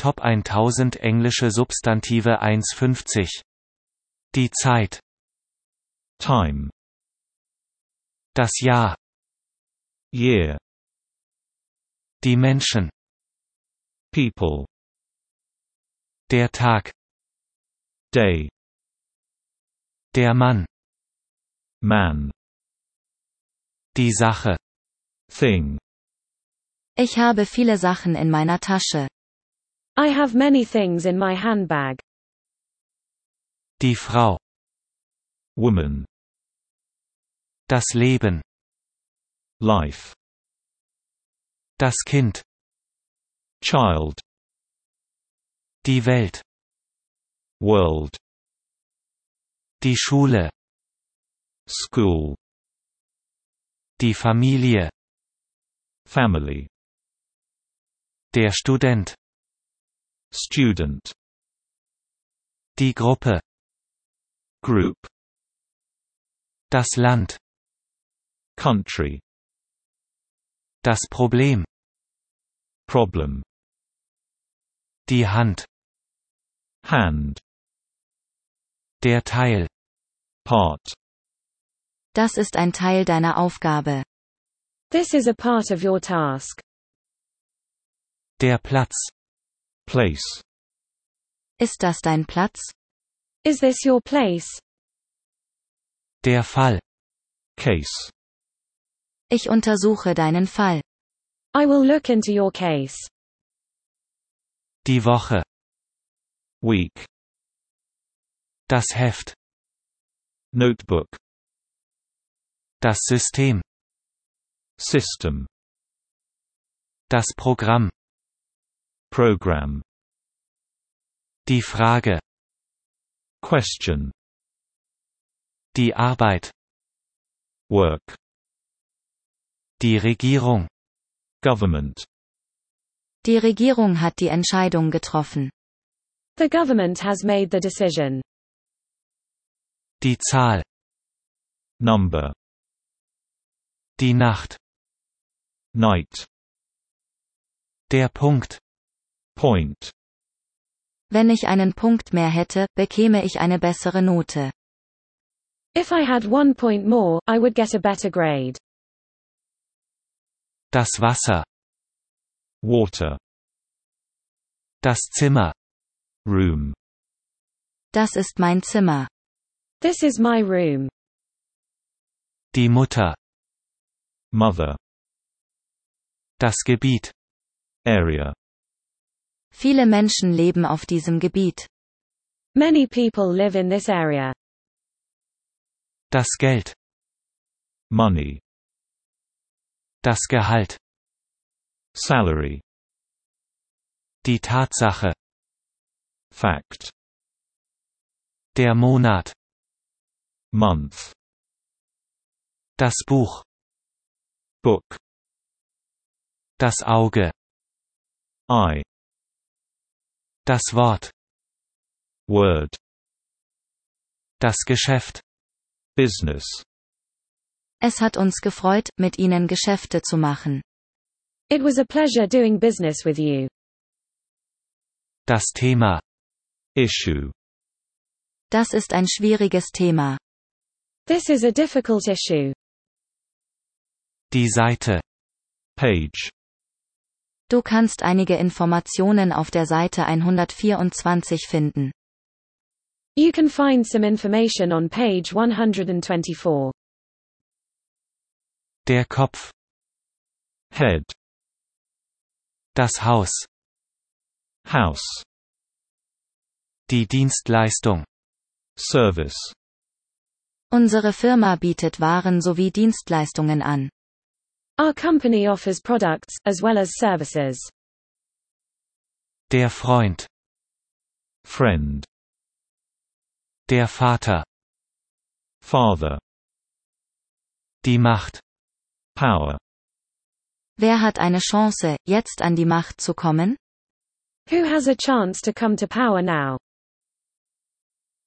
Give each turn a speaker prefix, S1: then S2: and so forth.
S1: Top 1000 englische Substantive 1,50. Die Zeit.
S2: Time.
S1: Das Jahr.
S2: Year.
S1: Die Menschen.
S2: People.
S1: Der Tag.
S2: Day.
S1: Der Mann.
S2: Man.
S1: Die Sache.
S2: Thing.
S3: Ich habe viele Sachen in meiner Tasche.
S4: I have many things in my handbag.
S1: Die Frau.
S2: Woman.
S1: Das Leben.
S2: Life.
S1: Das Kind.
S2: Child.
S1: Die Welt.
S2: World.
S1: Die Schule.
S2: School.
S1: Die Familie.
S2: Family.
S1: Der Student.
S2: Student.
S1: Die Gruppe.
S2: Group.
S1: Das Land.
S2: Country.
S1: Das Problem.
S2: Problem.
S1: Die Hand.
S2: Hand.
S1: Der Teil.
S2: Part.
S3: Das ist ein Teil deiner Aufgabe.
S4: This is a part of your task.
S1: Der Platz.
S2: Place.
S3: Ist das dein Platz?
S4: Is this your place?
S1: Der Fall.
S2: Case.
S3: Ich untersuche deinen Fall.
S4: I will look into your case.
S1: Die Woche.
S2: Week.
S1: Das Heft.
S2: Notebook.
S1: Das System.
S2: System.
S1: Das Programm.
S2: Program.
S1: Die Frage.
S2: Question.
S1: Die Arbeit.
S2: Work.
S1: Die Regierung.
S2: Government.
S3: Die Regierung hat die Entscheidung getroffen.
S4: The government has made the decision.
S1: Die Zahl.
S2: Number.
S1: Die Nacht.
S2: Night.
S1: Der Punkt.
S2: Point.
S3: Wenn ich einen Punkt mehr hätte, bekäme ich eine bessere Note.
S4: If I had 1 point more, I would get a better grade.
S1: Das Wasser.
S2: Water.
S1: Das Zimmer.
S2: Room.
S3: Das ist mein Zimmer.
S4: This is my room.
S1: Die Mutter.
S2: Mother.
S1: Das Gebiet.
S2: Area.
S3: Viele Menschen leben auf diesem Gebiet.
S4: Many people live in this area.
S1: Das Geld.
S2: Money.
S1: Das Gehalt.
S2: Salary.
S1: Die Tatsache.
S2: Fact.
S1: Der Monat.
S2: Month.
S1: Das Buch.
S2: Book.
S1: Das Auge.
S2: Eye.
S1: Das Wort.
S2: Word.
S1: Das Geschäft.
S2: Business.
S3: Es hat uns gefreut, mit Ihnen Geschäfte zu machen.
S4: It was a pleasure doing business with you.
S1: Das Thema.
S2: Issue.
S3: Das ist ein schwieriges Thema.
S4: This is a difficult issue.
S1: Die Seite.
S2: Page.
S3: Du kannst einige Informationen auf der Seite 124 finden.
S4: You can find some information on page 124.
S1: Der Kopf.
S2: Head.
S1: Das Haus.
S2: House.
S1: Die Dienstleistung.
S2: Service.
S3: Unsere Firma bietet Waren sowie Dienstleistungen an.
S4: Our company offers products, as well as services.
S1: Der Freund.
S2: Friend.
S1: Der Vater.
S2: Father.
S1: Die Macht.
S2: Power.
S3: Wer hat eine Chance, jetzt an die Macht zu kommen?
S4: Who has a chance to come to power now?